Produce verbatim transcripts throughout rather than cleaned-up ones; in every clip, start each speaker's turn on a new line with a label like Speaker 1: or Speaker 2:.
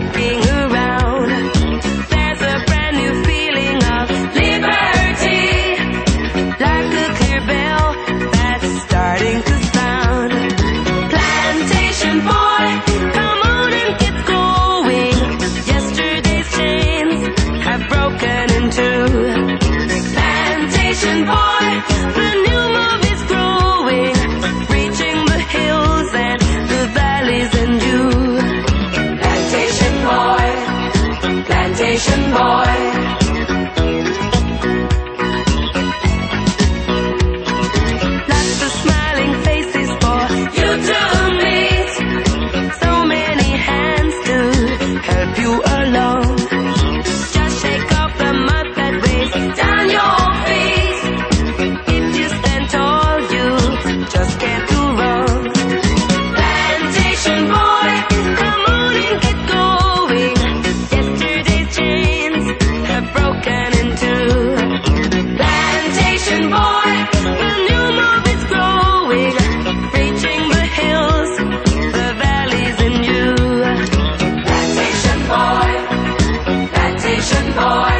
Speaker 1: looking around. There's a brand new feeling of liberty, like a clear bell that's starting to sound. Plantation boy, come on and get going. Yesterday's chains have broken in two. Plantation boy, the new move is growing, reaching the hills and the valleys and you. Plantation boy, plantation boy. Lots of smiling faces for you to meet. So many hands to help you along. Just shake off the mud that weighs down your feet. If you stand tall, you just can't do wrong. Plantation boy, come on and get going. Yesterday's chains have broken in two. Plantation boy, the new move is growing, reaching the hills, the valleys in you. Plantation boy, plantation boy.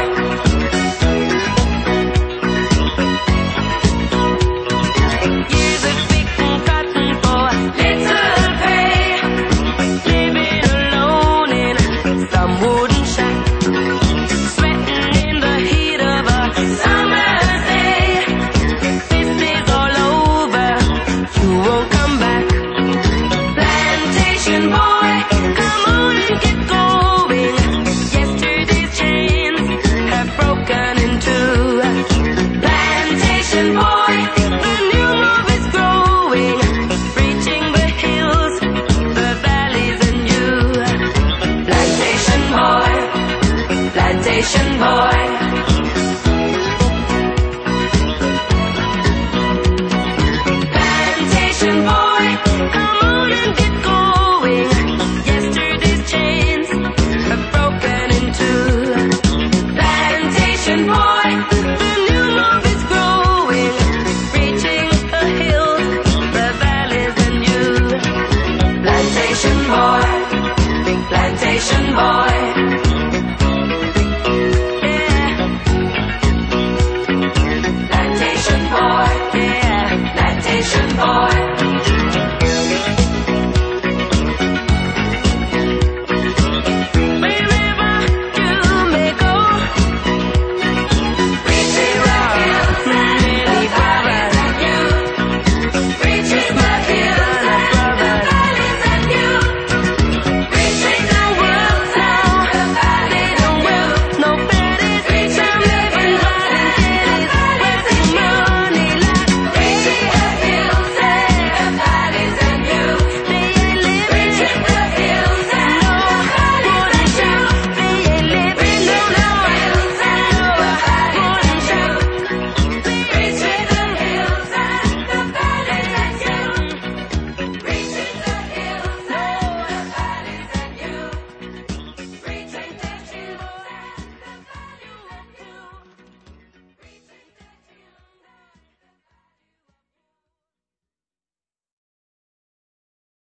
Speaker 1: Years of picking cotton for little pay, living alone in some wooden shack, sweating in the heat of a summer's day. This is all over, you won't come back. Plantation boy, come on and get going. Yesterday's chains have broken in two. Plantation boy, the new move is growing, reaching the hills, the valleys and you. Plantation boy, plantation boy. Plantation boy, come on and get going. Yesterday's chains have broken in two. Plantation boy, the new move is growing, reaching the hills, the valleys and you. Plantation boy, plantation boy.